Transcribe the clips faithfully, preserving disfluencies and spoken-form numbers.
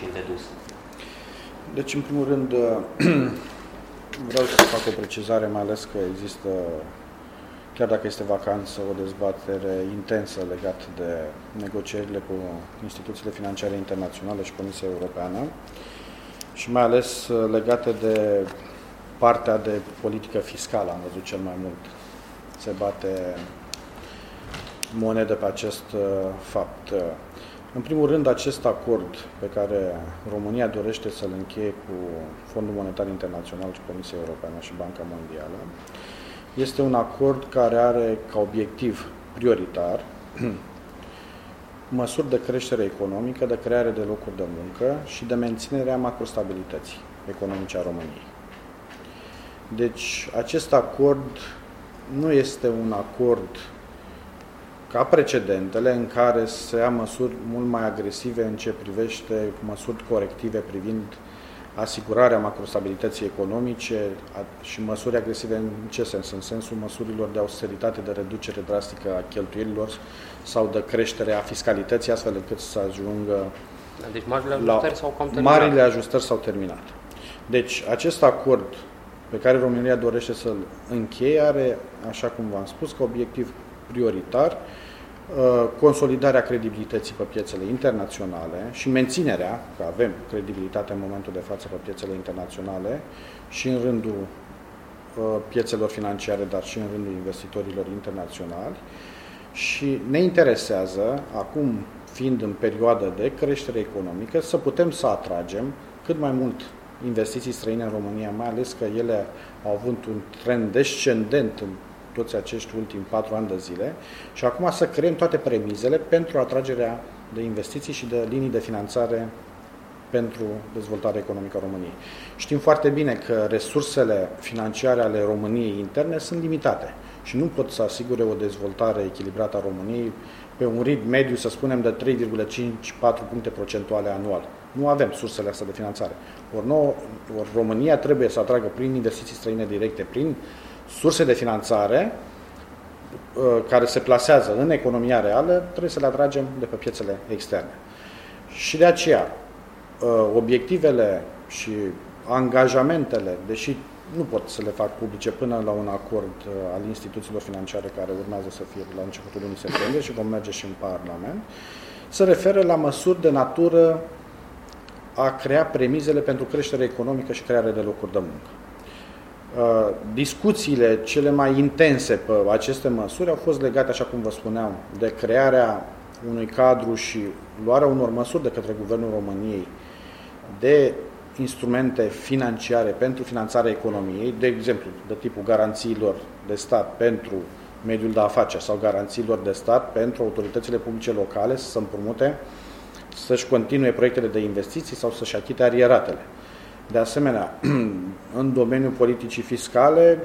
fi dedus? Deci, în primul rând, vreau să fac o precizare, mai ales că există, chiar dacă este vacanță, o dezbatere intensă legată de negocierile cu instituțiile financiare internaționale și Comisia Europeană și mai ales legate de partea de politică fiscală, am văzut cel mai mult. Se bate monedă pe acest fapt. În primul rând, acest acord pe care România dorește să-l încheie cu Fondul Monetar Internațional și Comisia Europeană și Banca Mondială este un acord care are ca obiectiv prioritar măsuri de creștere economică, de creare de locuri de muncă și de menținerea macrostabilității economice a României. Deci, acest acord nu este un acord ca precedentele în care se ia măsuri mult mai agresive în ce privește măsuri corective privind asigurarea macrostabilității economice și măsuri agresive în ce sens? În sensul măsurilor de austeritate, de reducere drastică a cheltuielilor sau de creștere a fiscalității, astfel încât să ajungă deci marile ajustări s-au cam terminat. Marile ajustări s-au terminat. Deci acest acord pe care România dorește să-l încheie are, așa cum v-am spus, ca obiectiv prioritar consolidarea credibilității pe piețele internaționale și menținerea, că avem credibilitate în momentul de față pe piețele internaționale și în rândul piețelor financiare, dar și în rândul investitorilor internaționali. Și ne interesează, acum fiind în perioadă de creștere economică, să putem să atragem cât mai mult investiții străine în România, mai ales că ele au avut un trend descendent în toți acești ultimi patru ani de zile și acum să creăm toate premizele pentru atragerea de investiții și de linii de finanțare pentru dezvoltarea economică a României. Știm foarte bine că resursele financiare ale României interne sunt limitate și nu pot să asigure o dezvoltare echilibrată a României pe un ritm mediu, să spunem, de trei virgulă cinci patru puncte procentuale anual. Nu avem sursele astea de finanțare. Ori, nouă, ori România trebuie să atragă prin investiții străine directe, prin surse de finanțare care se plasează în economia reală, trebuie să le atragem de pe piețele externe. Și de aceea, obiectivele și angajamentele, deși nu pot să le fac publice până la un acord al instituțiilor financiare care urmează să fie la începutul lunii septembrie și vom merge și în Parlament, se referă la măsuri de natură a crea premizele pentru creștere economică și creare de locuri de muncă. Discuțiile cele mai intense pe aceste măsuri au fost legate, așa cum vă spuneam, de crearea unui cadru și luarea unor măsuri de către Guvernul României de instrumente financiare pentru finanțarea economiei, de exemplu, de tipul garanțiilor de stat pentru mediul de afaceri sau garanțiilor de stat pentru autoritățile publice locale să se împrumute, să-și continue proiectele de investiții sau să-și achite arieratele. De asemenea, în domeniul politicii fiscale,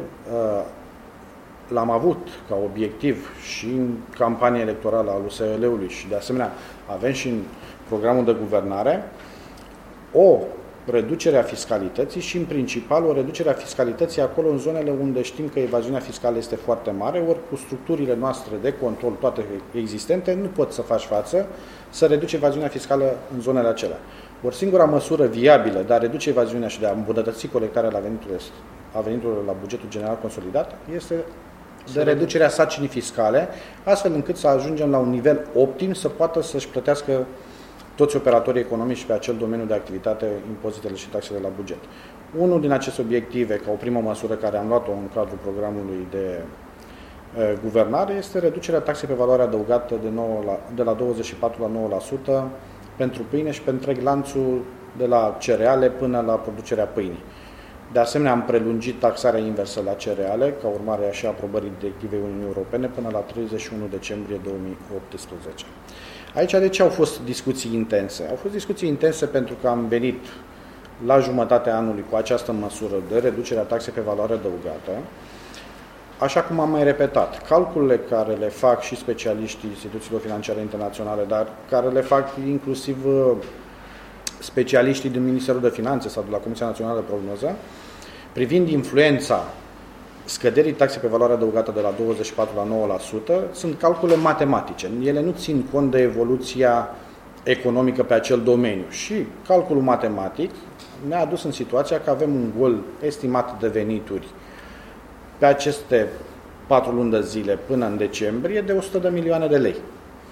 l-am avut ca obiectiv și în campania electorală a U S L-ului și de asemenea avem și în programul de guvernare o reducere a fiscalității și în principal o reducere a fiscalității acolo în zonele unde știm că evaziunea fiscală este foarte mare, ori cu structurile noastre de control toate existente nu pot să faci față să reduci evaziunea fiscală în zonele acelea. Ori singura măsură viabilă de a reduce evaziunea și de a îmbunătăți colectarea la veniturile, a veniturilor la bugetul general consolidat este de reducerea sarcinii fiscale, astfel încât să ajungem la un nivel optim să poată să-și plătească toți operatorii economici pe acel domeniu de activitate impozitele și taxele la buget. Unul din aceste obiective, ca o primă măsură care am luat-o în cadrul programului de e, guvernare, este reducerea taxei pe valoare adăugată de, nouă la, de la douăzeci și patru la nouă la sută pentru pâine și pentru întreg lanțul de la cereale până la producerea pâinii. De asemenea, am prelungit taxarea inversă la cereale, ca urmare a și aprobării directivei Uniunii Europene, până la treizeci și unu decembrie două mii optsprezece. Aici, de ce au fost discuții intense? Au fost discuții intense pentru că am venit la jumătatea anului cu această măsură de reducere a taxei pe valoare adăugată. Așa cum am mai repetat, calculele care le fac și specialiștii instituțiilor financiare internaționale, dar care le fac inclusiv specialiștii din Ministerul de Finanțe sau de la Comisia Națională de Prognoză, privind influența scăderii taxei pe valoare adăugată de la douăzeci și patru la nouă la sută, sunt calcule matematice. Ele nu țin cont de evoluția economică pe acel domeniu. Și calculul matematic ne-a adus în situația că avem un gol estimat de venituri pe aceste patru luni de zile până în decembrie de o sută de milioane de lei.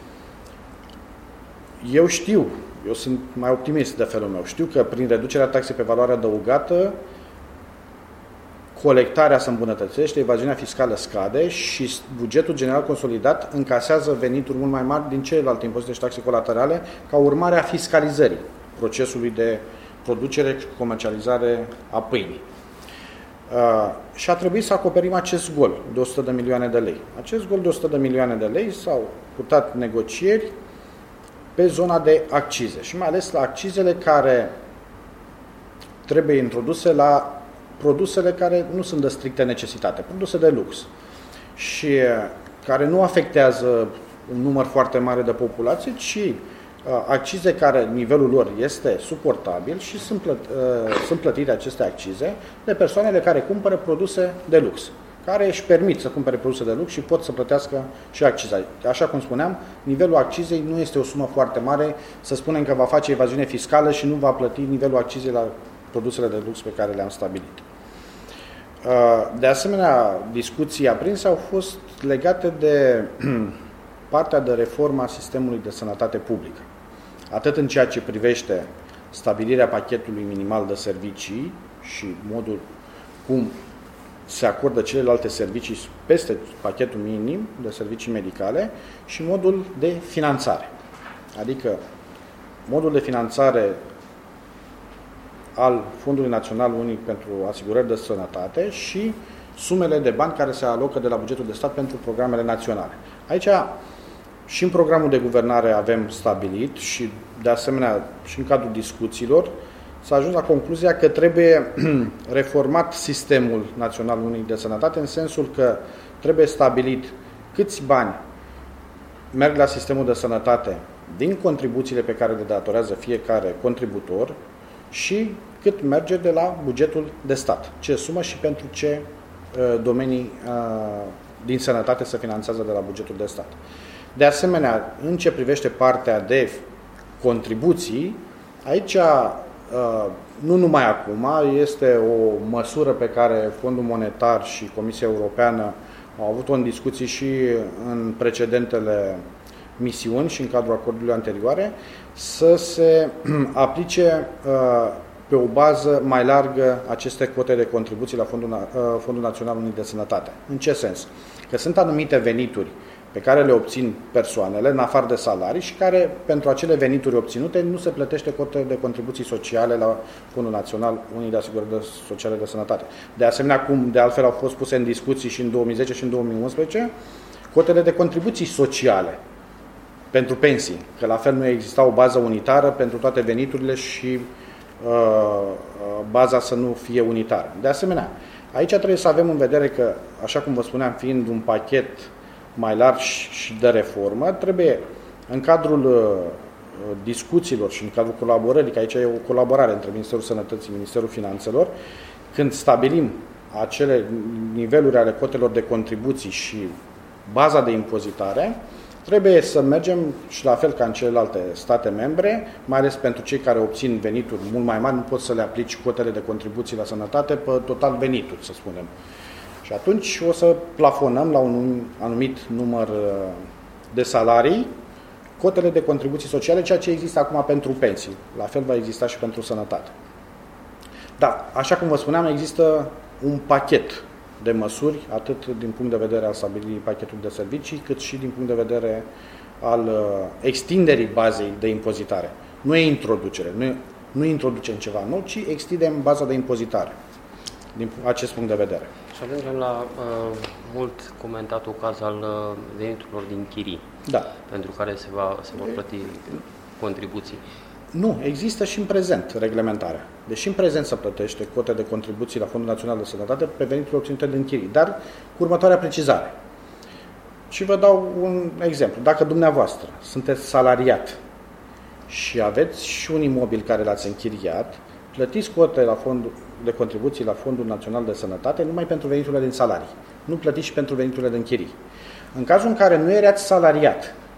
Eu știu, eu sunt mai optimist de felul meu, știu că prin reducerea taxei pe valoare adăugată colectarea se îmbunătățește, evaziunea fiscală scade și bugetul general consolidat încasează venituri mult mai mari din celelalte impozite și taxe colaterale ca urmare a fiscalizării procesului de producere și comercializare a pâinii. Uh, și a trebuit să acoperim acest gol de o sută de milioane de lei. Acest gol de o sută de milioane de lei s-au purtat negocieri pe zona de accize și mai ales la accizele care trebuie introduse la produsele care nu sunt de strictă necesitate, produse de lux și care nu afectează un număr foarte mare de populație, ci accize care nivelul lor este suportabil și sunt, plăt, sunt plătite aceste accize de persoanele care cumpără produse de lux, care își permit să cumpere produse de lux și pot să plătească și acciza. Așa cum spuneam, nivelul accizei nu este o sumă foarte mare, să spunem că va face evaziune fiscală și nu va plăti nivelul accizei la produsele de lux pe care le-am stabilit. De asemenea, discuții aprinse au fost legate de partea de reformă a sistemului de sănătate publică. Atât în ceea ce privește stabilirea pachetului minimal de servicii și modul cum se acordă celelalte servicii peste pachetul minim de servicii medicale și modul de finanțare. Adică modul de finanțare al Fondului Național Unic pentru Asigurări de Sănătate și sumele de bani care se alocă de la bugetul de stat pentru programele naționale. Aici și în programul de guvernare avem stabilit și de asemenea și în cadrul discuțiilor s-a ajuns la concluzia că trebuie reformat sistemul Național Unic de Sănătate în sensul că trebuie stabilit câți bani merg la sistemul de sănătate din contribuțiile pe care le datorează fiecare contributor și cât merge de la bugetul de stat. Ce sumă și pentru ce uh, domenii uh, din sănătate se finanțează de la bugetul de stat. De asemenea, în ce privește partea de contribuții, aici, uh, nu numai acum, este o măsură pe care Fondul Monetar și Comisia Europeană au avut-o în discuții și în precedentele misiuni și în cadrul acordurilor anterioare, să se aplice uh, pe o bază mai largă aceste cote de contribuții la Fondul, uh, Fondul Național Unic de Sănătate. În ce sens? Că sunt anumite venituri pe care le obțin persoanele, în afară de salarii, și care, pentru acele venituri obținute, nu se plătește cote de contribuții sociale la Fondul Național Unic de Asigurări Sociale de Sănătate. De asemenea, cum de altfel au fost puse în discuții și în două mii zece și în două mii unsprezece, cotele de contribuții sociale pentru pensii, că la fel nu exista o bază unitară pentru toate veniturile și uh, baza să nu fie unitară. De asemenea, aici trebuie să avem în vedere că, așa cum vă spuneam, fiind un pachet mai larg și de reformă, trebuie în cadrul uh, discuțiilor și în cadrul colaborării, că aici e o colaborare între Ministerul Sănătății și Ministerul Finanțelor, când stabilim acele niveluri ale cotelor de contribuții și baza de impozitare, trebuie să mergem și la fel ca în celelalte state membre, mai ales pentru cei care obțin venituri mult mai mari, nu poți să le aplici cotele de contribuții la sănătate pe total venituri, să spunem. Și atunci o să plafonăm la un anumit număr de salarii cotele de contribuții sociale, ceea ce există acum pentru pensii. La fel va exista și pentru sănătate. Da, așa cum vă spuneam, există un pachet de măsuri, atât din punct de vedere al stabilirii pachetului de servicii, cât și din punct de vedere al uh, extinderii bazei de impozitare. Nu e introducere, nu, nu introducem ceva nou, ci extindem baza de impozitare, din acest punct de vedere. Și ajungem la uh, mult comentatul caz al uh, veniturilor din chirii, da, pentru care se va, se vor plăti contribuții. Nu, există și în prezent reglementarea. Deși în prezent se plătește cote de contribuții la Fondul Național de Sănătate pe veniturile obținute din chirii, dar cu următoarea precizare. Și vă dau un exemplu. Dacă dumneavoastră sunteți salariat și aveți și un imobil care l-ați închiriat, plătiți cote la fondul de contribuții la Fondul Național de Sănătate numai pentru veniturile din salarii. Nu plătiți și pentru veniturile din chirii. În cazul în care nu erați salariat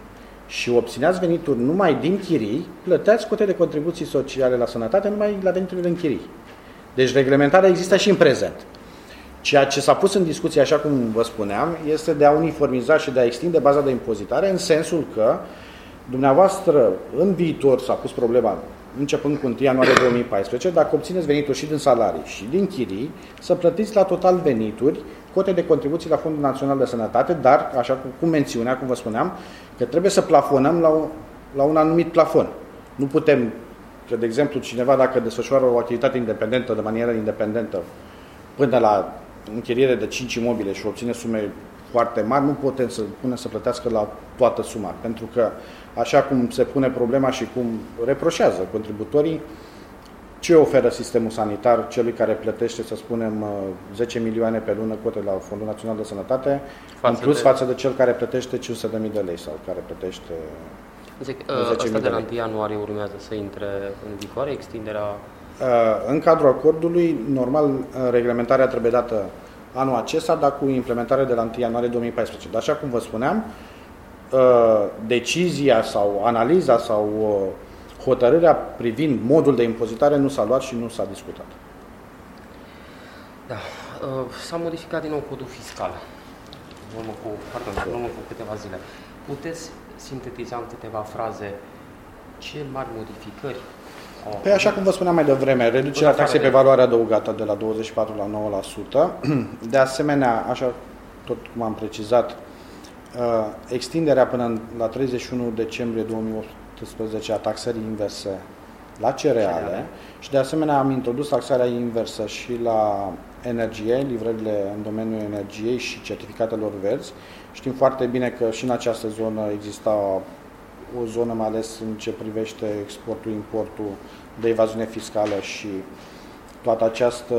și obțineați venituri numai din chirii, plăteați cote de contribuții sociale la sănătate numai la veniturile din chirii. Deci reglementarea există și în prezent. Ceea ce s-a pus în discuție, așa cum vă spuneam, este de a uniformiza și de a extinde baza de impozitare în sensul că dumneavoastră, în viitor, s-a pus problema, începând cu întâi ianuarie două mii paisprezece, dacă obțineți venituri și din salarii și din chirii, să plătiți la total venituri cote de contribuții la Fondul Național de Sănătate, dar, așa cum mențiunea, cum vă spuneam, că trebuie să plafonăm la, o, la un anumit plafon. Nu putem, că, de exemplu, cineva dacă desfășoară o activitate independentă, de manieră independentă, până la închiriere de cinci imobile și obține sume foarte mari, nu putem să punem să plătească la toată suma, pentru că, așa cum se pune problema și cum reproșează contributorii, ce oferă sistemul sanitar celui care plătește, să spunem, zece milioane pe lună cote la Fondul Național de Sănătate, față în plus de... față de cel care plătește cinci sute de mii de lei sau care plătește Zic, ăsta de la întâi ianuarie urmează să intre în vigoare extinderea? În cadrul acordului, normal, reglementarea trebuie dată anul acesta, dar cu implementare de la întâi ianuarie două mii paisprezece. Dar așa cum vă spuneam, decizia sau analiza sau hotărârea privind modul de impozitare nu s-a luat și nu s-a discutat. Da. S-a modificat din nou codul fiscal. În urmă cu, pardon, în urmă cu câteva zile. Puteți sintetiza în câteva fraze ce mari modificări? Păi așa cum vă spuneam mai devreme, reducerea taxei pe valoare adăugată de la douăzeci și patru la nouă la sută. De asemenea, așa tot cum am precizat, extinderea până la treizeci și unu decembrie două mii optsprezece a taxării inverse la cereale și de asemenea am introdus taxarea inversă și la energie, livrările în domeniul energiei și certificatelor verzi. Știm foarte bine că și în această zonă exista o zonă, mai ales în ce privește exportul, importul, de evaziune fiscală și toată această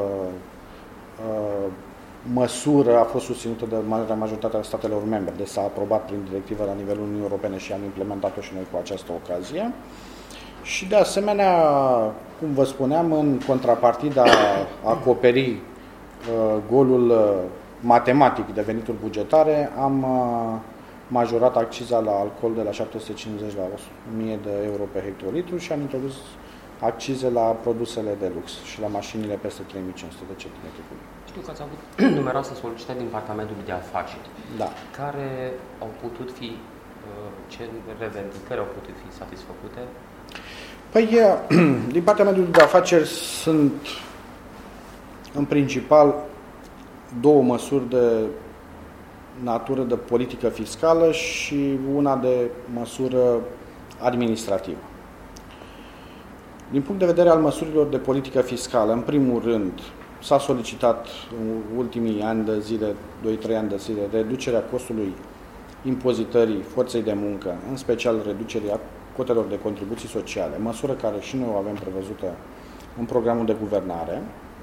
uh, măsură a fost susținută de marea majoritate a statelor membre. Deci s-a aprobat prin directivă la nivelul Uniunii Europene și am implementat-o și noi cu această ocazie. Și de asemenea, cum vă spuneam, în contrapartida a acoperi uh, golul uh, matematic de venituri bugetare, am uh, majorat acciza la alcool de la șapte sute cincizeci la o mie de euro pe hectolitru și am introdus accize la produsele de lux și la mașinile peste trei mii cinci sute de centimetri cubi. Știu că ați avut numeroase solicitări din Departamentul de Afaceri. Da. Care au putut fi, ce revendicări au putut fi satisfăcute? Păi, din Departamentul de Afaceri sunt în principal două măsuri de natură de politică fiscală și una de măsură administrativă. Din punct de vedere al măsurilor de politică fiscală, în primul rând, s-a solicitat în ultimii ani de zile, doi trei ani de zile, reducerea costului impozitării forței de muncă, în special reducerea cotelor de contribuții sociale, măsură care și noi o avem prevăzută în programul de guvernare.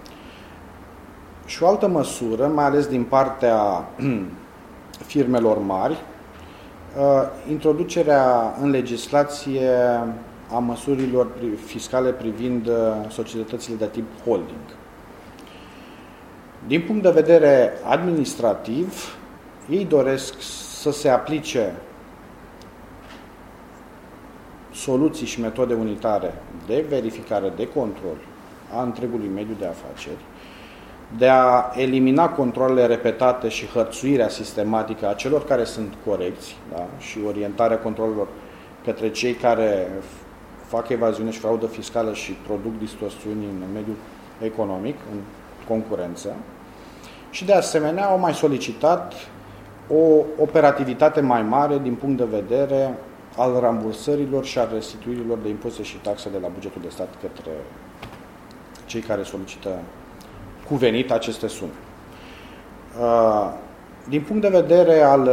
Și o altă măsură, mai ales din partea firmelor mari, introducerea în legislație a măsurilor fiscale privind societățile de tip holding. Din punct de vedere administrativ, ei doresc să se aplice soluții și metode unitare de verificare, de control a întregului mediu de afaceri, de a elimina controlele repetate și hărțuirea sistematică a celor care sunt corecți, da? Și orientarea controlelor către cei care fac evaziune și fraudă fiscală și produc distorsiuni în mediul economic, în concurență. Și de asemenea au mai solicitat o operativitate mai mare din punct de vedere al rambursărilor și al restituirilor de impozite și taxe de la bugetul de stat către cei care solicită cuvenit aceste sume. Din punct de vedere al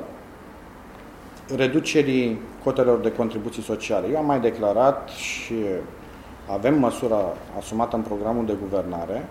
reducerii cotelor de contribuții sociale, eu am mai declarat și avem măsura asumată în programul de guvernare,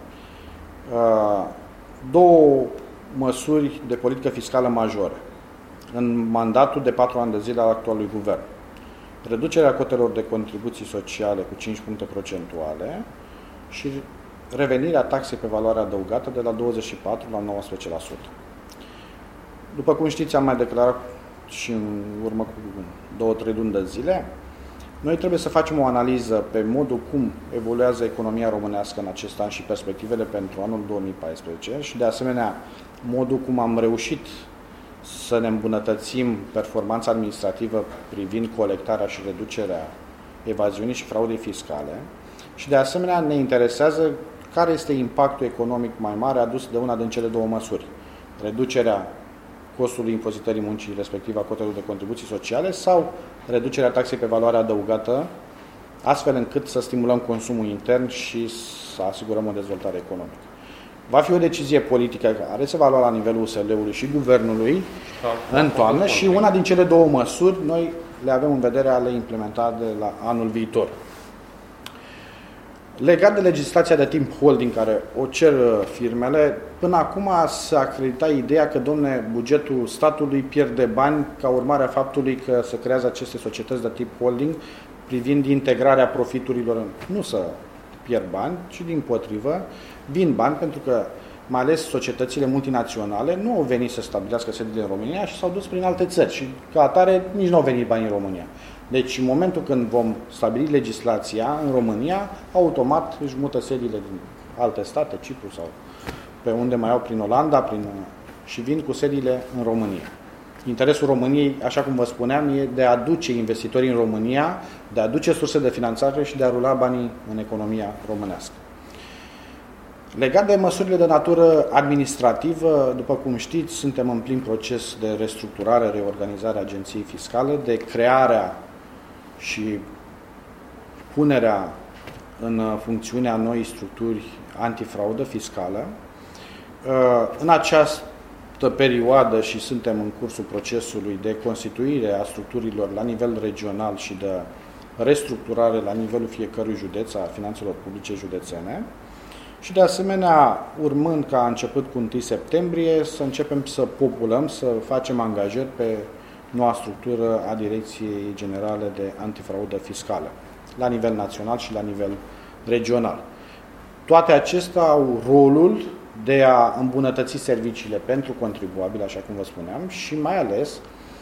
două măsuri de politică fiscală majore în mandatul de patru ani de zile al actualului guvern. Reducerea cotelor de contribuții sociale cu cinci puncte procentuale și revenirea taxei pe valoare adăugată de la douăzeci și patru la nouăsprezece la sută. După cum știți, am mai declarat și în urmă cu două, trei luni de zile, noi trebuie să facem o analiză pe modul cum evoluează economia românească în acest an și perspectivele pentru anul două mii paisprezece și, de asemenea, modul cum am reușit să ne îmbunătățim performanța administrativă privind colectarea și reducerea evaziunii și fraudei fiscale și, de asemenea, ne interesează care este impactul economic mai mare adus de una din cele două măsuri. Reducerea costului impozitării muncii, respectiv a cotelor de contribuții sociale, sau reducerea taxei pe valoare adăugată, astfel încât să stimulăm consumul intern și să asigurăm o dezvoltare economică. Va fi o decizie politică care se va lua la nivelul U S L-ului și Guvernului în toamnă și una din cele două măsuri noi le avem în vedere a le implementa de la anul viitor. Legat de legislația de tip holding care o cer firmele, până acum se acredita ideea că, domne, bugetul statului pierde bani ca urmare a faptului că se creează aceste societăți de tip holding privind integrarea profiturilor. Nu să pierd bani, ci dimpotrivă vin bani, pentru că mai ales societățile multinaționale nu au venit să stabilească sediile în România și s-au dus prin alte țări și ca atare nici nu au venit bani în România. Deci, în momentul când vom stabili legislația în România, automat își mută sediile din alte state, Cipru sau pe unde mai au, prin Olanda, prin, și vin cu sediile în România. Interesul României, așa cum vă spuneam, e de a aduce investitorii în România, de a aduce surse de finanțare și de a rula banii în economia românească. Legat de măsurile de natură administrativă, după cum știți, suntem în plin proces de restructurare, reorganizare a agenției fiscale, de crearea și punerea în funcțiunea noii structuri antifraudă fiscală. În această perioadă și suntem în cursul procesului de constituire a structurilor la nivel regional și de restructurare la nivelul fiecărui județ a finanțelor publice județene. Și, de asemenea, urmând ca început cu întâi septembrie, să începem să populăm, să facem angajări pe noua structură a Direcției Generale de Antifraudă Fiscală, la nivel național și la nivel regional. Toate acestea au rolul de a îmbunătăți serviciile pentru contribuabili, așa cum vă spuneam, și mai ales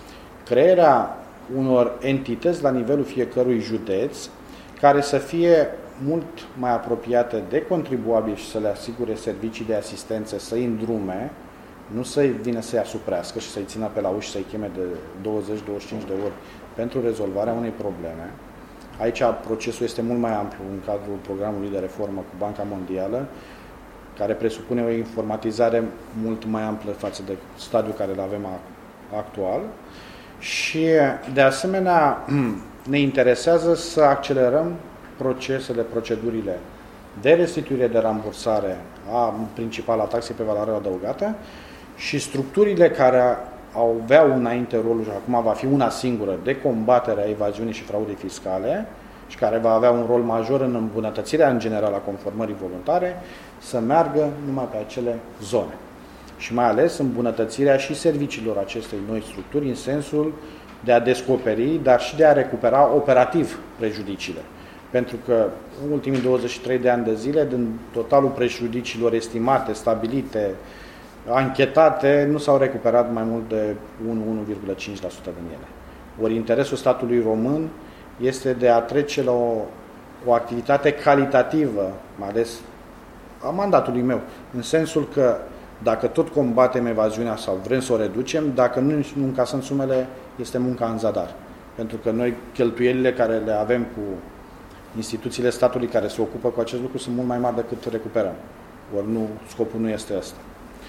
crearea unor entități la nivelul fiecărui județ care să fie mult mai apropiate de contribuabili și să le asigure servicii de asistență, să-i îndrume, nu să-i vină să-i asuprească și să-i țină pe la uși, să-i cheme de douăzeci douăzeci și cinci de ori pentru rezolvarea unei probleme. Aici procesul este mult mai amplu în cadrul programului de reformă cu Banca Mondială, care presupune o informatizare mult mai amplă față de stadiul care îl avem actual. Și, de asemenea, ne interesează să accelerăm procesele, procedurile de restituire, de rambursare a principala taxei pe valoare adăugată și structurile care aveau înainte rolul și acum va fi una singură de combatere a evaziunii și fraudei fiscale și care va avea un rol major în îmbunătățirea în general a conformării voluntare, să meargă numai pe acele zone. Și mai ales îmbunătățirea și serviciilor acestei noi structuri în sensul de a descoperi, dar și de a recupera operativ prejudiciile. Pentru că în ultimii douăzeci și trei de ani de zile, din totalul prejudiciilor estimate, stabilite, anchetate, nu s-au recuperat mai mult de unu la unu virgulă cinci la sută din ele. Ori interesul statului român este de a trece la o, o activitate calitativă, mai ales a mandatului meu, în sensul că dacă tot combatem evaziunea sau vrem să o reducem, dacă nu, nu încasăm sumele, este munca în zadar. Pentru că noi cheltuielile care le avem cu instituțiile statului care se ocupă cu acest lucru sunt mult mai mari decât recuperăm. Ori nu, scopul nu este ăsta.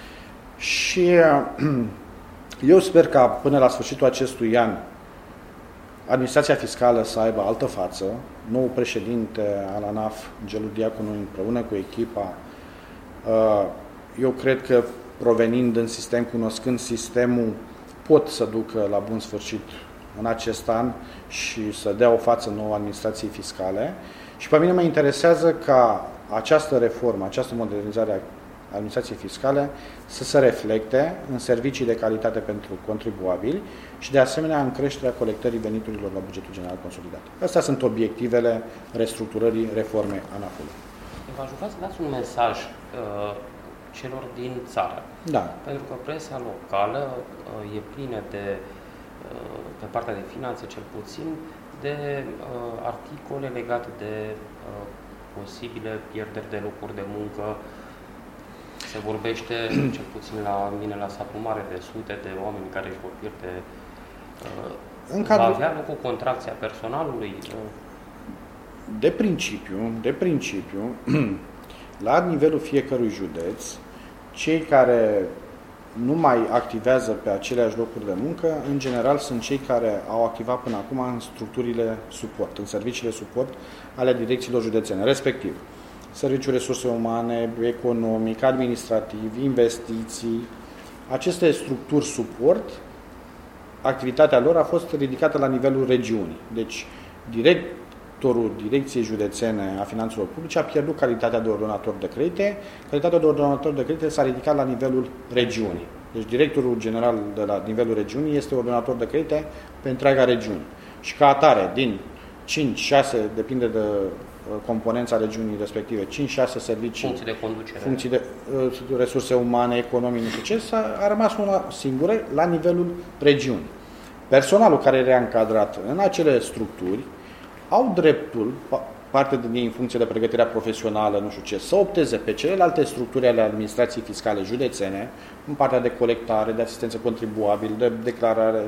Și eu sper ca până la sfârșitul acestui an administrația fiscală să aibă altă față, nou președinte al ANAF, Gelu Diaconu, împreună cu echipa. Eu cred că provenind din sistem, cunoscând sistemul, pot să ducă la bun sfârșit în acest an și să dea o față nouă administrației fiscale. Și pe mine mă interesează ca această reformă, această modernizare a administrației fiscale să se reflecte în servicii de calitate pentru contribuabili și de asemenea în creșterea colectării veniturilor la bugetul general consolidat. Astea sunt obiectivele restructurării reformei ANAF-ului. V-aș ruga să dați un mesaj uh, celor din țară. Da. Pentru că presa locală uh, e plină de pe partea de finanțe cel puțin, de articole legate de posibile pierderi de locuri de muncă. Se vorbește, cel puțin la mine, la satul mare, de sute de oameni care își vor pierde. În cadrul... Va avea loc o contracție a personalului? De principiu, de principiu, la nivelul fiecărui județ, cei care nu mai activează pe aceleași locuri de muncă, în general sunt cei care au activat până acum în structurile suport, în serviciile suport ale direcțiilor județene, respectiv serviciul resurse umane, economic, administrativ, investiții. Aceste structuri suport, activitatea lor a fost ridicată la nivelul regiunii. Deci, directorul Direcției Județene a Finanțelor Publice a pierdut calitatea de ordonator de credite. Calitatea de ordonator de credite s-a ridicat la nivelul regiunii. Deci, directorul general de la nivelul regiunii este ordonator de credite pe întreaga regiune. Și ca atare, din cinci șase, depinde de componența regiunii respective, cinci șase servicii, funcții de conducere, funcții de uh, resurse umane, economii, nu știu ce, a rămas una singură la nivelul regiunii. Personalul care era încadrat în acele structuri au dreptul, parte din ei în funcție de pregătirea profesională, nu știu ce, să opteze pe celelalte structuri ale administrației fiscale județene, în partea de colectare, de asistență contribuabil, de declarare,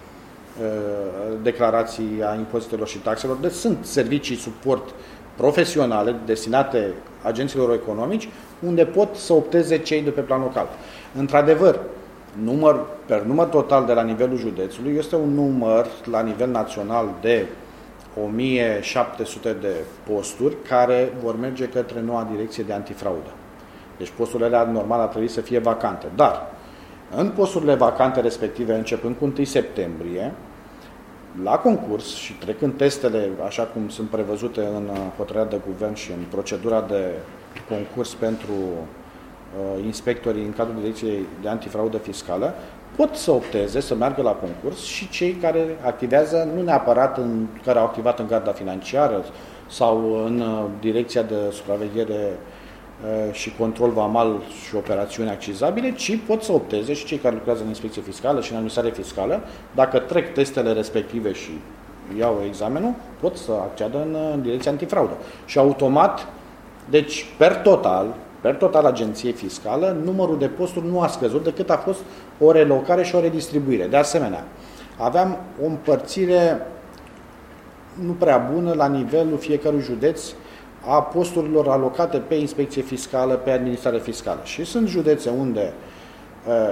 declarații a impozitelor și taxelor. Deci sunt servicii suport profesionale destinate agenților economici, unde pot să opteze cei de pe plan local. Într-adevăr, număr, per număr total de la nivelul județului este un număr la nivel național de o mie șapte sute de posturi care vor merge către noua direcție de antifraudă. Deci posturile alea normal ar trebui să fie vacante. Dar în posturile vacante respective, începând cu întâi septembrie, la concurs și trecând testele așa cum sunt prevăzute în hotărârea de guvern și în procedura de concurs pentru uh, inspectorii în cadrul Direcției de Antifraudă Fiscală, pot să opteze, să meargă la concurs și cei care activează, nu neapărat în, care au activat în garda financiară sau în uh, Direcția de Supraveghere și control vamal și operațiuni accizabile, ci pot să opteze și cei care lucrează în inspecție fiscală și în administrare fiscală, dacă trec testele respective și iau examenul, pot să acceadă în, în direcția antifraudă. Și automat, deci per total, per total agenției fiscală, numărul de posturi nu a scăzut decât a fost o relocare și o redistribuire. De asemenea, aveam o împărțire nu prea bună la nivelul fiecărui județ a posturilor alocate pe inspecție fiscală, pe administrare fiscală. Și sunt județe unde uh,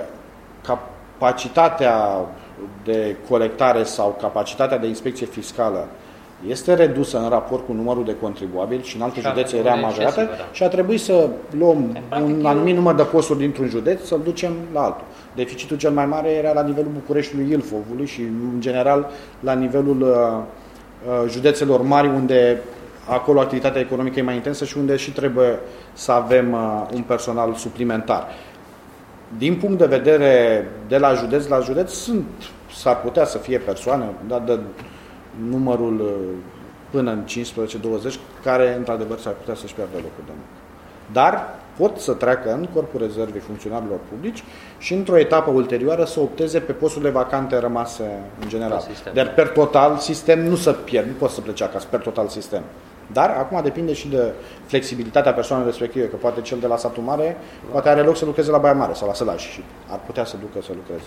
capacitatea de colectare sau capacitatea de inspecție fiscală este redusă în raport cu numărul de contribuabili și în alte și județe era majorată da. Și a trebuit să luăm un anumit număr de posturi dintr-un județ să-l ducem la altul. Deficitul cel mai mare era la nivelul Bucureștiului, Ilfovului și în general la nivelul uh, județelor mari unde acolo activitatea economică e mai intensă și unde și trebuie să avem uh, un personal suplimentar. Din punct de vedere de la județ la județ, sunt, s-ar putea să fie persoane, dat de numărul uh, până în cincisprezece douăzeci, care într-adevăr s-ar putea să-și piardă locul de muncă. Dar pot să treacă în corpul rezervei funcționarilor publici și într-o etapă ulterioară să opteze pe posturile vacante rămase în general. Dar per total sistem nu se pierd, nu poți să plece acasă, per total sistem. Dar acum depinde și de flexibilitatea persoanei respective, că poate cel de la satul mare poate are loc să lucreze la Baia Mare sau la Sălaș și ar putea să ducă să lucreze.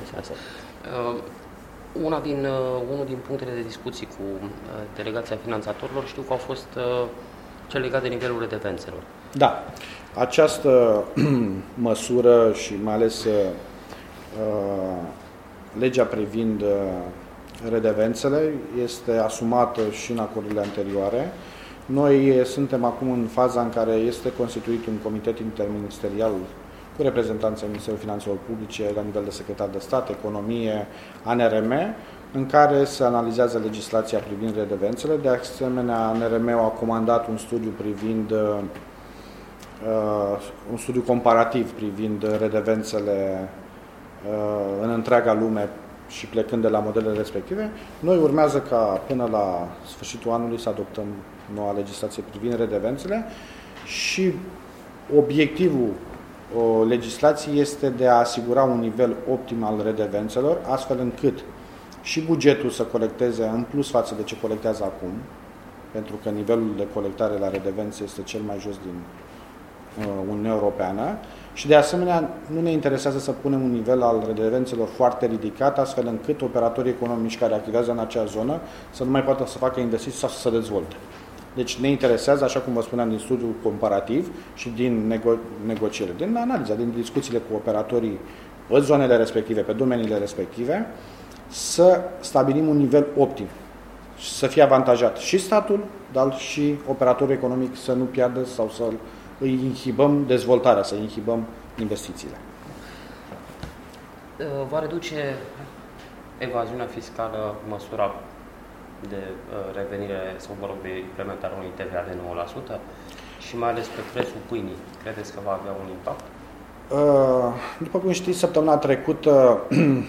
Uh, una din, uh, unul din punctele de discuții cu uh, delegația finanțatorilor știu că au fost uh, cel legat de nivelul redevențelor. Da. Această măsură și mai ales uh, legea privind uh, redevențele este asumată și în acordurile anterioare. Noi suntem acum în faza în care este constituit un comitet interministerial cu reprezentanții Ministerului Finanțelor Publice la nivel de secretar de stat, economie, A N R M, în care se analizează legislația privind redevențele. De asemenea, A N R M a comandat un studiu privind uh, un studiu comparativ privind redevențele uh, în întreaga lume și plecând de la modelele respective. Noi urmează ca până la sfârșitul anului să adoptăm noua legislație privind redevențele și obiectivul o, legislației este de a asigura un nivel optim al redevențelor, astfel încât și bugetul să colecteze în plus față de ce colectează acum, pentru că nivelul de colectare la redevențe este cel mai jos din uh, Uniunea Europeană și de asemenea nu ne interesează să punem un nivel al redevențelor foarte ridicat, astfel încât operatorii economici care activează în acea zonă să nu mai poată să facă investiții sau să se dezvolte. Deci ne interesează, așa cum vă spuneam, din studiul comparativ și din nego- negociere, din analiza, din discuțiile cu operatorii pe zonele respective, pe domeniile respective, să stabilim un nivel optim și să fie avantajat și statul, dar și operatorul economic să nu piardă sau să îi inhibăm dezvoltarea, să inhibăm investițiile. Va reduce evaziunea fiscală măsura de revenire sau, mă rog, de implementarea unui T V A de nouă la sută și mai ales pe prețul pâinii. Credeți că va avea un impact? După cum știți, săptămâna trecută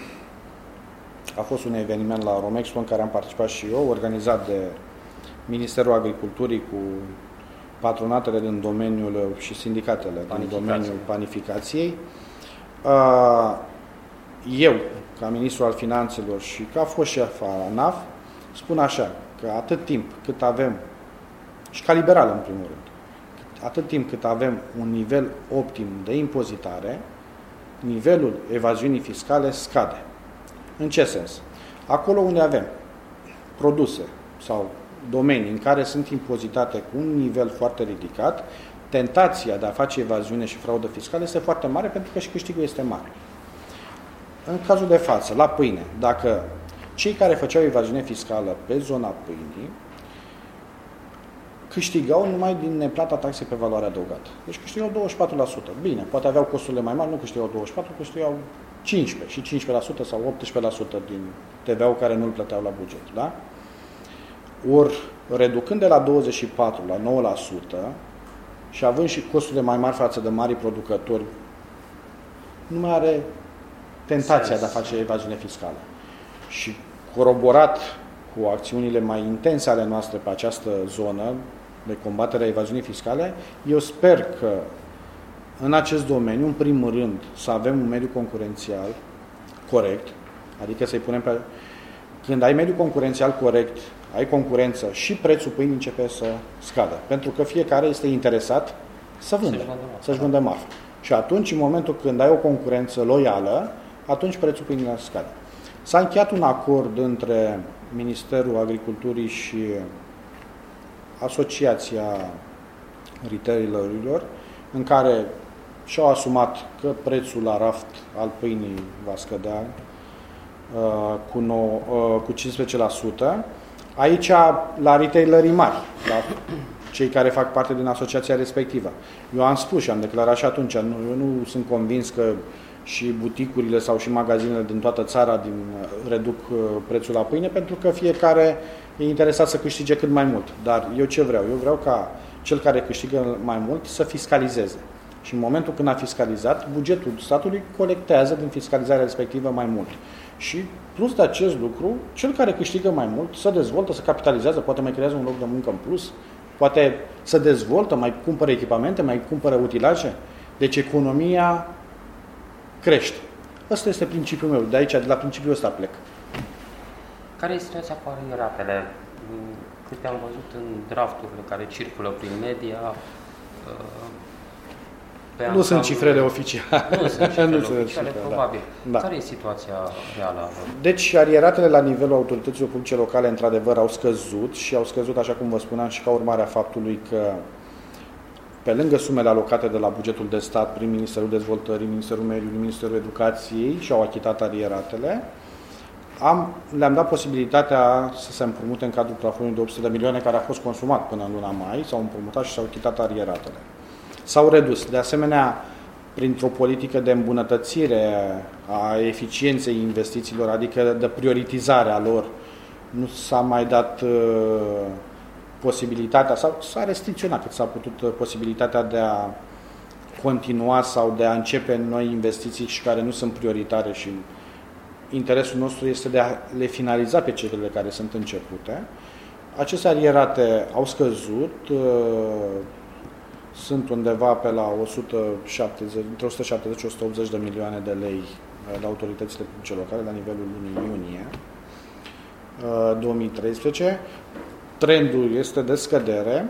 a fost un eveniment la Romexpo în care am participat și eu, organizat de Ministerul Agriculturii cu patronatele din domeniul și sindicatele din domeniul panificației. Eu, ca ministru al finanțelor și ca fost șef al ANAF, spun așa, că atât timp cât avem, și ca liberal în primul rând, atât timp cât avem un nivel optim de impozitare, nivelul evaziunii fiscale scade. În ce sens? Acolo unde avem produse sau domenii în care sunt impozitate cu un nivel foarte ridicat, tentația de a face evaziune și fraudă fiscală este foarte mare pentru că și câștigul este mare. În cazul de față, la pâine, dacă cei care făceau evaziune fiscală pe zona pâinii câștigau numai din neplata taxei pe valoare adăugată. Deci câștigau douăzeci și patru la sută. Bine, poate aveau costurile mai mari, nu câștigau douăzeci și patru la sută, câștigau cincisprezece la sută și cincisprezece la sută sau optsprezece la sută din T V A-ul care nu îl plăteau la buget. Da? Ori, reducând de la douăzeci și patru la nouă la sută și având și costurile mai mari față de marii producători, nu mai are tentația de a face evaziune fiscală. Și coroborat cu acțiunile mai intense ale noastre pe această zonă de combatere a evaziunii fiscale, eu sper că în acest domeniu, în primul rând, să avem un mediu concurențial corect, adică să-i punem pe... Când ai mediu concurențial corect, ai concurență și prețul pâinii începe să scadă. Pentru că fiecare este interesat să vândă, să-și vândă marfă. Și atunci, în momentul când ai o concurență loială, atunci prețul pâinii scade. S-a încheiat un acord între Ministerul Agriculturii și Asociația Retailerilor, în care și-au asumat că prețul la raft al pâinii va scădea uh, cu, nouă, uh, cu cincisprezece la sută. Aici, la retailerii mari, la cei care fac parte din asociația respectivă. Eu am spus și am declarat și atunci, nu, eu nu sunt convins că și buticurile sau și magazinele din toată țara din, reduc prețul la pâine, pentru că fiecare e interesat să câștige cât mai mult. Dar eu ce vreau? Eu vreau ca cel care câștigă mai mult să fiscalizeze. Și în momentul când a fiscalizat, bugetul statului colectează din fiscalizarea respectivă mai mult. Și plus de acest lucru, cel care câștigă mai mult se dezvoltă, se capitalizează, poate mai creează un loc de muncă în plus, poate să dezvoltă, mai cumpără echipamente, mai cumpără utilaje. Deci economia crește. Ăsta este principiul meu. De aici, de la principiul ăsta plec. Care este situația cu arieratele? Câte am văzut în drafturile care circulă prin media, pe nu sunt cifrele oficiale. Nu sunt cifrele nu oficiale, cifrele, probabil. Da. Care e situația reală? Deci, arieratele la nivelul autorităților publice locale, într-adevăr, au scăzut și au scăzut, așa cum vă spuneam, și ca urmare a faptului că pe lângă sumele alocate de la bugetul de stat prin Ministerul Dezvoltării, Ministerul Mediului, Ministerul Educației și-au achitat arieratele, am, le-am dat posibilitatea să se împrumute în cadrul plafonului de opt sute de milioane care a fost consumat până în luna mai, s-au împrumutat și s-au achitat arieratele. S-au redus. De asemenea, printr-o politică de îmbunătățire a eficienței investițiilor, adică de prioritizare a lor, nu s-a mai dat uh, posibilitatea, sau s-a restricționat cât s-a putut uh, posibilitatea de a continua sau de a începe noi investiții și care nu sunt prioritare și interesul nostru este de a le finaliza pe cele care sunt începute. Aceste arierate au scăzut, uh, sunt undeva pe la o sută șaptezeci, între o sută șaptezeci și o sută optzeci de milioane de lei la autoritățile publice locale la nivelul lunii iunie. două mii treisprezece. Trendul este de scădere.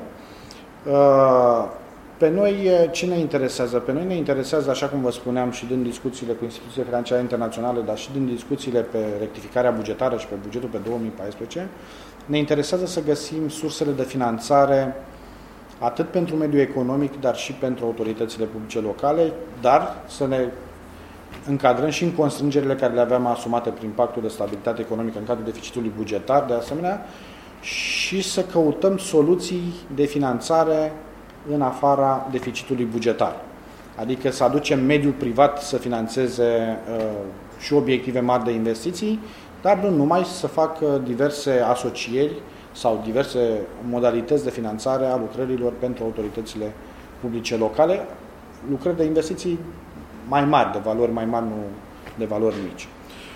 Pe noi ce ne interesează? Pe noi ne interesează, așa cum vă spuneam, și din discuțiile cu instituțiile financiare internaționale, dar și din discuțiile pe rectificarea bugetară și pe bugetul pe două mii paisprezece, ne interesează să găsim sursele de finanțare atât pentru mediul economic, dar și pentru autoritățile publice locale, dar să ne încadrăm și în constrângerile care le aveam asumate prin Pactul de Stabilitate Economică în cadrul deficitului bugetar, de asemenea, și să căutăm soluții de finanțare în afara deficitului bugetar. Adică să aducem mediul privat să finanțeze uh, și obiective mari de investiții, dar nu numai, să facă diverse asocieri sau diverse modalități de finanțare a lucrărilor pentru autoritățile publice locale, lucrări de investiții mai mari, de valori mai mari, nu de valori mici.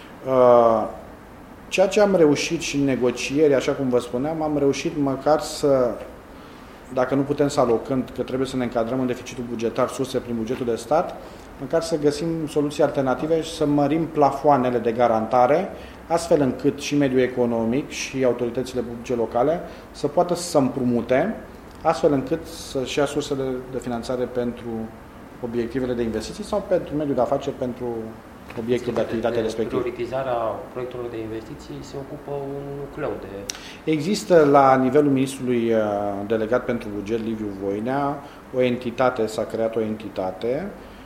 Uh, ceea ce am reușit și în negocieri, așa cum vă spuneam, am reușit măcar să, dacă nu putem să alocăm, că trebuie să ne încadrăm în deficitul bugetar, surse prin bugetul de stat, măcar să găsim soluții alternative și să mărim plafoanele de garantare, astfel încât și mediul economic și autoritățile publice locale să poată să împrumute, astfel încât să-și ia surse de, de finanțare pentru obiectivele de investiții sau pentru mediul de afaceri, pentru obiectul de activitate de respectiv. Prioritizarea proiectelor de investiții se ocupă un nucleu de... Există la nivelul ministrului delegat pentru buget, Liviu Voinea, o entitate, s-a creat o entitate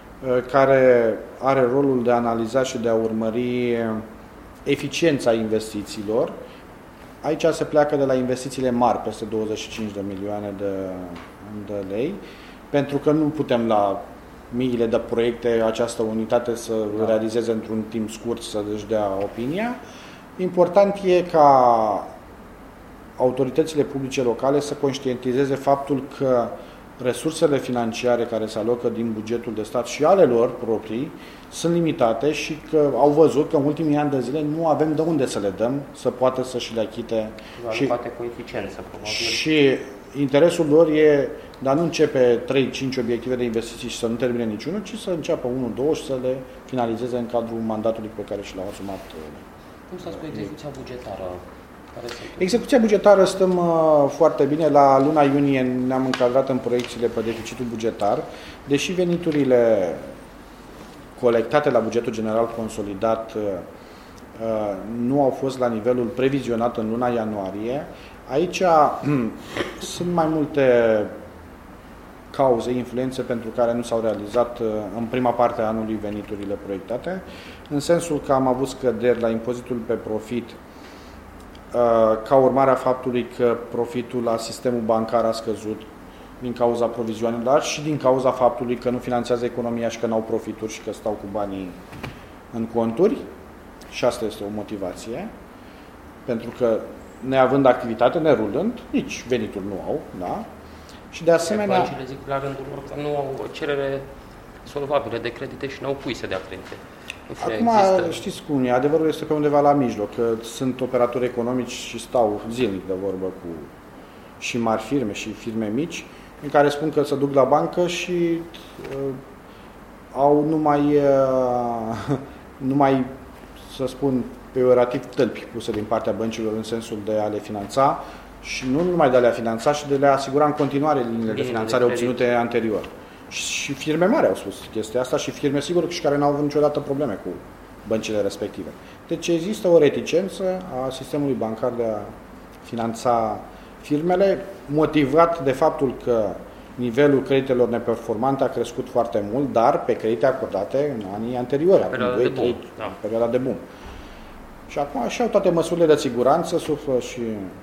care are rolul de a analiza și de a urmări eficiența investițiilor. Aici se pleacă de la investițiile mari, peste douăzeci și cinci de milioane de, de lei, pentru că nu putem la miile de proiecte această unitate să da. realizeze într-un timp scurt, să își dea opinia. Important e ca autoritățile publice locale să conștientizeze faptul că resursele financiare care se alocă din bugetul de stat și ale lor proprii sunt limitate și că au văzut că în ultimii ani de zile nu avem de unde să le dăm, să poată să și le achite. Și poate cu eficiență, probabil. Și interesul lor e de a nu începe trei cinci obiective de investiții și să nu termine niciunul, ci să înceapă unu doi și să le finalizeze în cadrul mandatului pe care și l-au asumat. Cum stați cu execuția bugetară? Execuția bugetară stăm uh, foarte bine. La luna iunie ne-am încadrat în proiecțiile pe deficitul bugetar. Deși veniturile colectate la bugetul general consolidat uh, uh, nu au fost la nivelul previzionat în luna ianuarie, aici uh, sunt mai multe cauze, influențe pentru care nu s-au realizat uh, în prima parte a anului veniturile proiectate, în sensul că am avut scăderi la impozitul pe profit ca urmare a faptului că profitul la sistemul bancar a scăzut din cauza provizioanelor și din cauza faptului că nu finanțează economia și că n-au profituri și că stau cu banii în conturi. Și asta este o motivație. Pentru că neavând activitate, nerulând, nici venituri nu au. Da? Și de asemenea... Băncile zic la rândul lor că nu au o cerere solvabilă de credite și nu au cui să dea credite. Acum, există... știți cum e, adevărul este pe undeva la mijloc, că sunt operatori economici și stau zilnic de vorbă cu și mari firme și firme mici, în care spun că se duc la bancă și uh, au numai, uh, numai, să spun, peorativ tălpi puse din partea băncilor în sensul de a le finanța și nu numai de a le finanța, și de a le asigura în continuare liniile de finanțare de obținute anterior. Și firme mari au spus chestia asta și firme, sigur, și care n-au avut niciodată probleme cu băncile respective. Deci există o reticență a sistemului bancar de a finanța firmele, motivat de faptul că nivelul creditelor neperformante a crescut foarte mult, dar pe credite acordate în anii anteriori, acum doi trei, da. perioada de boom. Și acum așa au toate măsurile de siguranță, suflă și...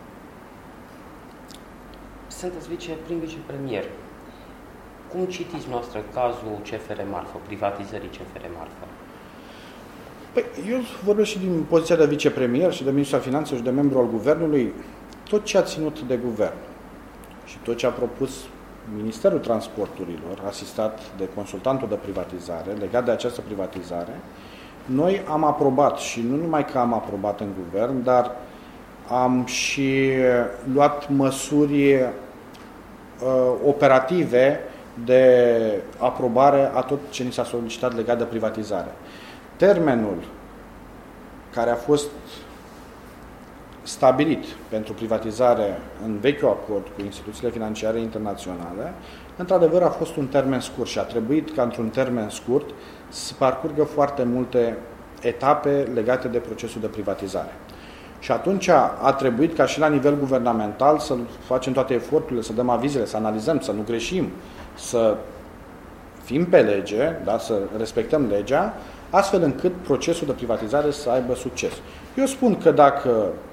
Sunteți vice, prim vicepremier. Cum citiți noastră cazul C F R Marfă, privatizării C F R Marfă? Păi, eu vorbesc și din poziția de vicepremier și de ministru al finanțelor și de membru al guvernului. Tot ce a ținut de guvern și tot ce a propus Ministerul Transporturilor, asistat de consultantul de privatizare, legat de această privatizare, noi am aprobat și nu numai că am aprobat în guvern, dar am și luat măsuri uh, operative de aprobare a tot ce ni s-a solicitat legat de privatizare. Termenul care a fost stabilit pentru privatizare în vechiul acord cu instituțiile financiare internaționale, într-adevăr a fost un termen scurt și a trebuit ca într-un termen scurt să parcurgă foarte multe etape legate de procesul de privatizare. Și atunci a trebuit ca și la nivel guvernamental să facem toate eforturile, să dăm avizele, să analizăm, să nu greșim, să fim pe lege, da, să respectăm legea, astfel încât procesul de privatizare să aibă succes. Eu spun că dacă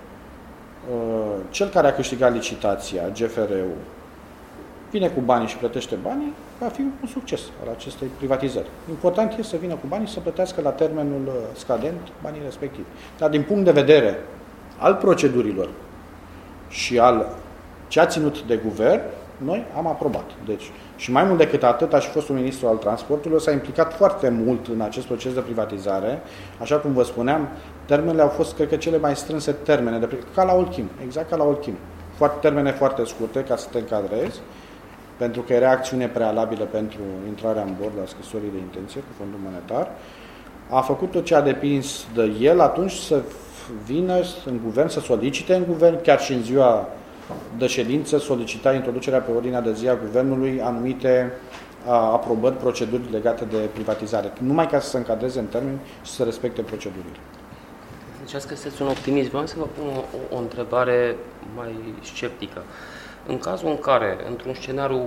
uh, cel care a câștigat licitația, G F R-ul, vine cu banii și plătește banii, va fi un succes al acestei privatizări. Important este să vină cu banii și să plătească la termenul scadent banii respectivi. Dar din punct de vedere al procedurilor și al ce a ținut de guvern, noi am aprobat. Deci, și mai mult decât atât, a și fost un ministru al transportului, s-a implicat foarte mult în acest proces de privatizare. Așa cum vă spuneam, termenele au fost, cred că, cele mai strânse termene, de, ca la Olchim, exact ca la Olchim. Foarte, termene foarte scurte, ca să te încadrezi, pentru că era acțiune prealabilă pentru intrarea în bord la scrisorii de intenție cu Fondul Monetar. A făcut tot ce a depins de el atunci să vină în guvern, să solicite în guvern, chiar și în ziua de ședință, solicita introducerea pe ordinea de zi a guvernului anumite a, aprobări, proceduri legate de privatizare, numai ca să se încadreze în termeni și să respecte procedurile. Deci că sunteți un optimist. Vreau să vă pun o, o întrebare mai sceptică. În cazul în care, într-un scenariu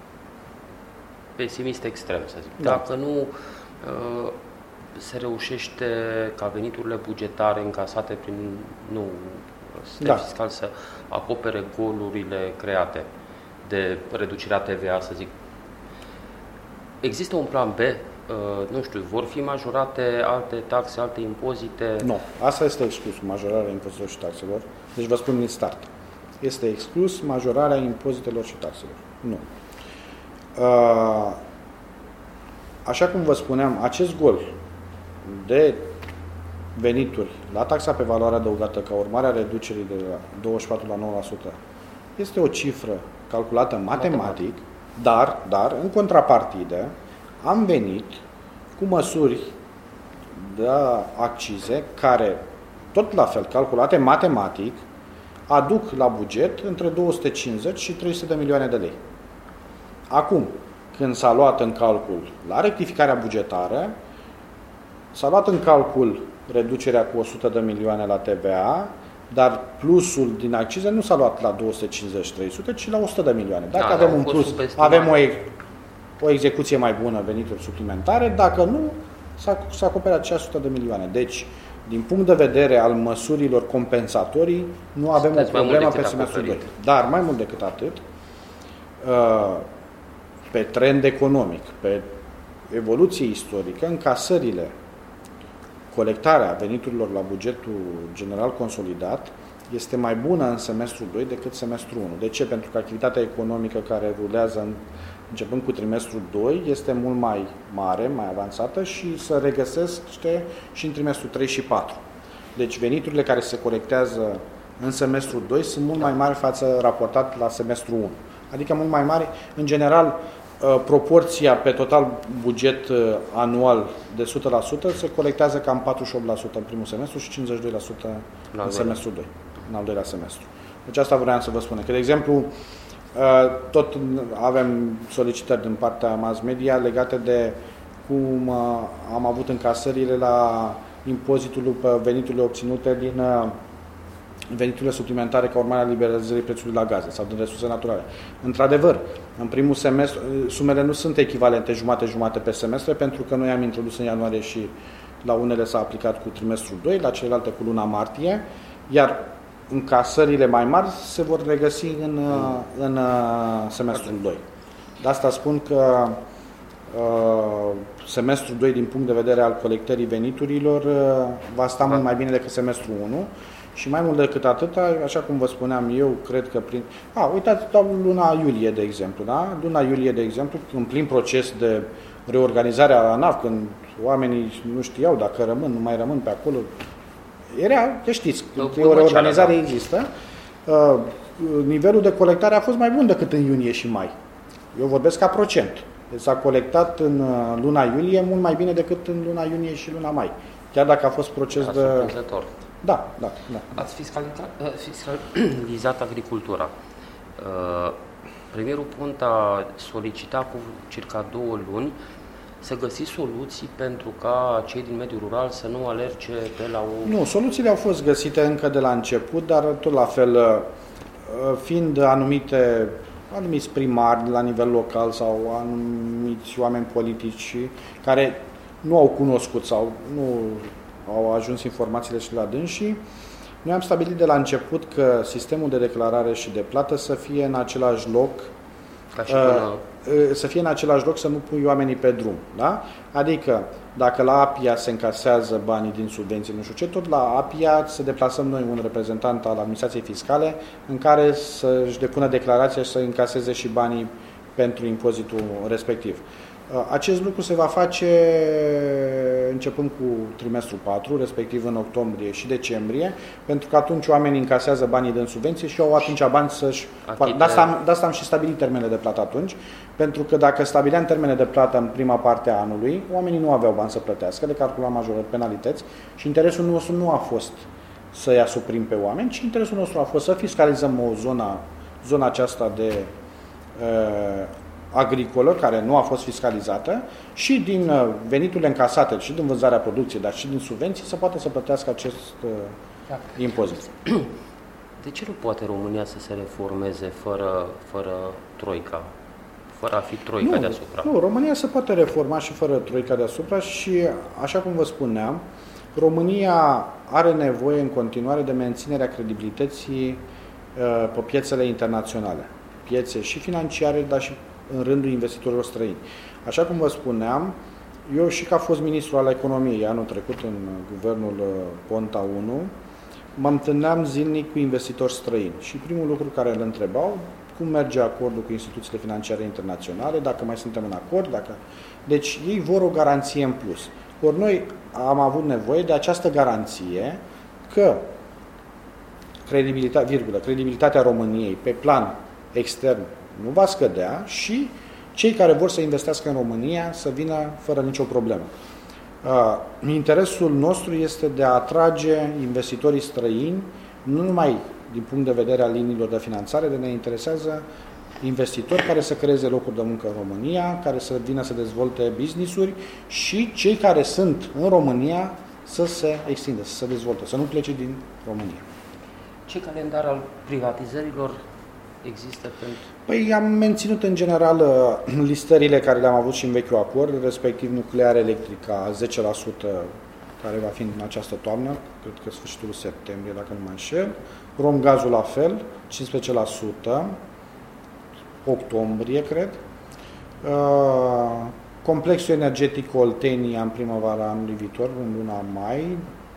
pesimist extrem, să zic, da. dacă nu uh, se reușește ca veniturile bugetare încasate prin nou sistem da. fiscal să acopere golurile create de reducerea T V A, să zic, există un plan B? Uh, nu știu, vor fi majorate alte taxe, alte impozite? Nu, asta este exclus, majorarea impozitelor și taxelor. Deci vă spun din start. Este exclus majorarea impozitelor și taxelor. Nu. Uh, așa cum vă spuneam, acest gol de venituri la taxa pe valoare adăugată ca urmare a reducerii de la douăzeci și patru la nouă la sută este o cifră calculată matematic, dar, dar în contrapartidă am venit cu măsuri de accize care, tot la fel, calculate matematic, aduc la buget între două sute cincizeci și trei sute de milioane de lei. Acum, când s-a luat în calcul la rectificarea bugetară, s-a luat în calcul reducerea cu o sută de milioane la T V A, dar plusul din accize nu s-a luat la două sute cincizeci trei sute, ci la o sută de milioane. Dacă da, avem un plus, avem o, o execuție mai bună, venituri suplimentare, dacă nu, s-a acoperit acea o sută de milioane. Deci, din punct de vedere al măsurilor compensatorii, nu avem o problemă pe semestrul doi. Dar, mai mult decât atât, pe trend economic, pe evoluție istorică, încasările, colectarea veniturilor la bugetul general consolidat este mai bună în semestrul doi decât semestrul unu. De ce? Pentru că activitatea economică care rulează în, începând cu trimestrul doi este mult mai mare, mai avansată și se regăsește și în trimestrul trei și patru. Deci veniturile care se colectează în semestrul doi sunt mult mai mari față raportat la semestrul unu. Adică mult mai mari, în general, proporția pe total buget anual de o sută la sută se colectează cam patruzeci și opt la sută în primul semestru și cincizeci și doi la sută în semestrul doi, în al doilea semestru. Deci asta vreau să vă spun. Că, de exemplu, tot avem solicitări din partea mass media legate de cum am avut încasările la impozitul pe veniturile obținute din veniturile suplimentare ca urmare a liberalizării prețului la gaze sau din resurse naturale. Într-adevăr, în primul semestru, sumele nu sunt echivalente jumate-jumate pe semestre, pentru că noi am introdus în ianuarie și la unele s-a aplicat cu trimestrul doi, la celelalte cu luna martie, iar încasările mai mari se vor regăsi în, în semestrul doi. De asta spun că uh, semestrul doi, din punct de vedere al colectării veniturilor, uh, va sta mult mai bine decât semestrul unu. Și mai mult decât atât, așa cum vă spuneam, eu cred că prin... A, uitați, dau luna iulie, de exemplu, da? Luna iulie, de exemplu, în plin proces de reorganizare a ANAF, când oamenii nu știau dacă rămân, nu mai rămân pe acolo, era, că știți, când o reorganizare există, uh, nivelul de colectare a fost mai bun decât în iunie și mai. Eu vorbesc ca procent. Deci s-a colectat în luna iulie mult mai bine decât în luna iunie și luna mai. Chiar dacă a fost proces de... Da, da, da. Ați fiscalizat, fiscalizat agricultura. Premierul Ponta a solicitat cu circa două luni să găsi soluții pentru ca cei din mediul rural să nu alerge pe la o... Nu, soluțiile au fost găsite încă de la început, dar tot la fel, fiind anumite, anumiți primari la nivel local sau anumiți oameni politici care nu au cunoscut sau nu au ajuns informațiile și la dânsii, noi am stabilit de la început că sistemul de declarare și de plată să fie în același loc, ca și până... să fie în același loc, să nu pui oamenii pe drum. Da? Adică, dacă la APIA se încasează banii din subvenții, nu știu ce, tot la APIA să deplasăm noi un reprezentant al administrației fiscale în care să-și depună declarația și să încaseze și banii pentru impozitul respectiv. Acest lucru se va face începând cu trimestrul patru, respectiv în octombrie și decembrie, pentru că atunci oamenii încasează banii din subvenție și au atunci bani să-și... De asta, am, de asta am și stabilit termenele de plată atunci, pentru că dacă stabileam termene de plată în prima parte a anului, oamenii nu aveau bani să plătească, le calcula majorări, penalități și interesul nostru nu a fost să-i asuprim pe oameni, ci interesul nostru a fost să fiscalizăm o zona, zona aceasta de... Uh, agricolă, care nu a fost fiscalizată și din veniturile încasate și din vânzarea producției, dar și din subvenții, să poată să plătească acest uh, impozit. De ce nu poate România să se reformeze fără, fără troica, fără a fi troica nu, deasupra? Nu, România se poate reforma și fără troica deasupra și, așa cum vă spuneam, România are nevoie în continuare de menținerea credibilității uh, pe piețele internaționale. Piețe și financiare, dar și în rândul investitorilor străini. Așa cum vă spuneam, eu și ca fost ministru al economiei anul trecut în guvernul Ponta unu, mă întâlneam zilnic cu investitori străini și primul lucru care îl întrebau, cum merge acordul cu instituțiile financiare internaționale, dacă mai suntem în acord, dacă... Deci ei vor o garanție în plus. Ori noi am avut nevoie de această garanție că credibilitatea, virgulă, credibilitatea României pe plan extern nu va scădea și cei care vor să investească în România să vină fără nicio problemă. Uh, interesul nostru este de a atrage investitorii străini, nu numai din punct de vedere al liniilor de finanțare, de ne interesează investitori care să creeze locuri de muncă în România, care să vină să dezvolte business-uri și cei care sunt în România să se extindă, să se dezvolte, să nu plece din România. Ce calendar al privatizărilor există pentru... Păi am menținut în general listările care le-am avut și în vechiul acord, respectiv nuclear electrica zece la sută, care va fi în această toamnă, cred că sfârșitul septembrie, dacă nu mă înșel, Romgazul la fel, cincisprezece la sută, octombrie, cred, complexul energetic Oltenia în primăvara anului viitor, în luna mai,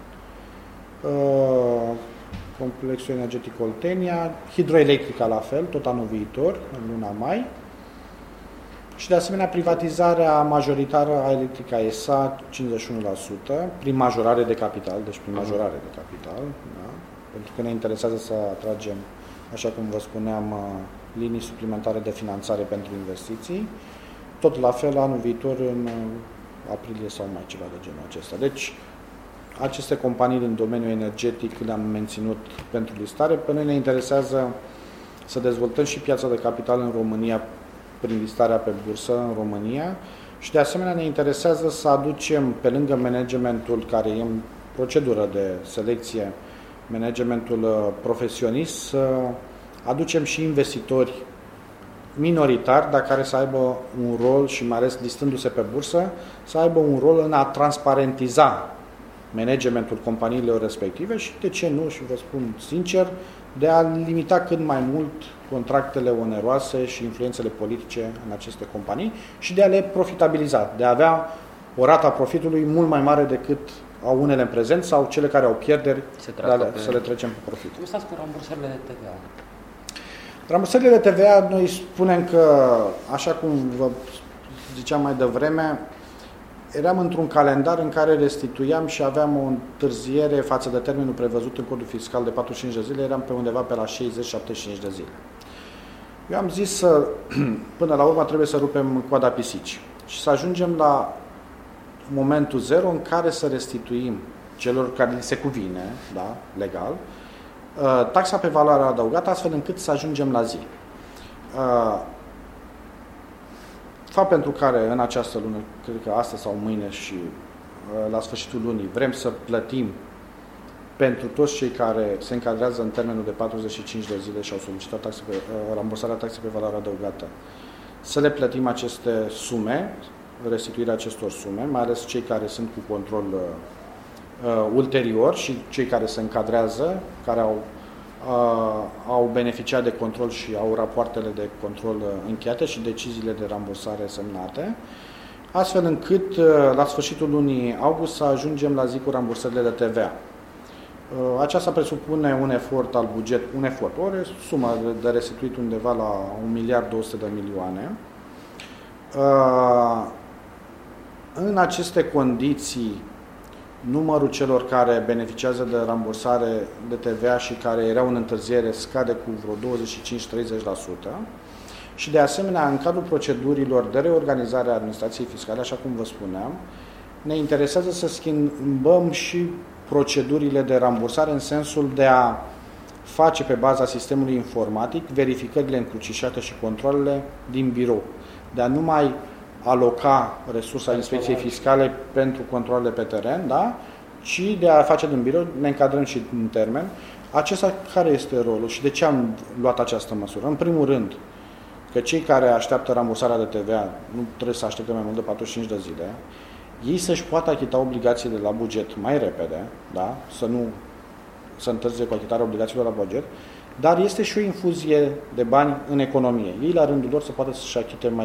complexul energetic Oltenia, hidroelectrica la fel, tot anul viitor, în luna mai, și de asemenea privatizarea majoritară a Electrica S A, cincizeci și unu la sută, prin majorare de capital, deci prin majorare de capital, da? Pentru că ne interesează să atragem, așa cum vă spuneam, linii suplimentare de finanțare pentru investiții, tot la fel anul viitor în aprilie sau mai ceva de genul acesta. Deci, aceste companii din domeniul energetic le-am menținut pentru listare. Pe noi ne interesează să dezvoltăm și piața de capital în România prin listarea pe bursă în România și de asemenea ne interesează să aducem pe lângă managementul care e în procedură de selecție, managementul profesionist, să aducem și investitori minoritari, dar care să aibă un rol și mai ales listându-se pe bursă, să aibă un rol în a transparentiza managementul companiilor respective și, de ce nu, și vă spun sincer, de a limita cât mai mult contractele oneroase și influențele politice în aceste companii și de a le profitabiliza, de a avea o rată a profitului mult mai mare decât au unele în prezent sau cele care au pierderi, le, pe... să le trecem pe profit. Cum stați cu rambursările de T V A? Rambursările de T V A, noi spunem că, așa cum vă ziceam mai devreme, eram într-un calendar în care restituiam și aveam o întârziere față de termenul prevăzut în codul fiscal de patruzeci și cinci de zile, eram pe undeva pe la șaizeci șaptezeci și cinci de zile. Eu am zis să, până la urmă, trebuie să rupem coada pisici și să ajungem la momentul zero în care să restituim celor care li se cuvine, da, legal, taxa pe valoare adăugată, astfel încât să ajungem la zi. Fapt pentru care în această lună, cred că astăzi sau mâine și la sfârșitul lunii, vrem să plătim pentru toți cei care se încadrează în termenul de patruzeci și cinci de zile și au solicitat taxe pe, rambursarea taxei pe valoare adăugată, să le plătim aceste sume, restituirea acestor sume, mai ales cei care sunt cu control uh, ulterior și cei care se încadrează, care au, uh, au beneficiat de control și au rapoartele de control uh, încheiate și deciziile de rambursare semnate, astfel încât uh, la sfârșitul lunii august să ajungem la zi cu rambursările de T V A. Aceasta presupune un efort al buget, un efort, o sumă de restituit undeva la un miliard două sute de milioane. În aceste condiții, numărul celor care beneficiază de rambursare de T V A și care erau în întârziere scade cu vreo douăzeci și cinci la treizeci la sută și de asemenea, în cadrul procedurilor de reorganizare a administrației fiscale, așa cum vă spuneam, ne interesează să schimbăm și procedurile de rambursare în sensul de a face pe baza sistemului informatic verificările încrucișate și controlele din birou, de a nu mai aloca resursa inspecției fiscale pentru controlele pe teren, da? Ci de a face din birou, ne încadrăm și în termen. Acesta care este rolul și de ce am luat această măsură? În primul rând, că cei care așteaptă rambursarea de T V A nu trebuie să aștepte mai mult de patruzeci și cinci de zile, ei să-și poată achita obligațiile la buget mai repede, da? Să nu să întârzie cu achitarea obligațiilor la buget, dar este și o infuzie de bani în economie. Ei, la rândul lor, să poată să-și achite mai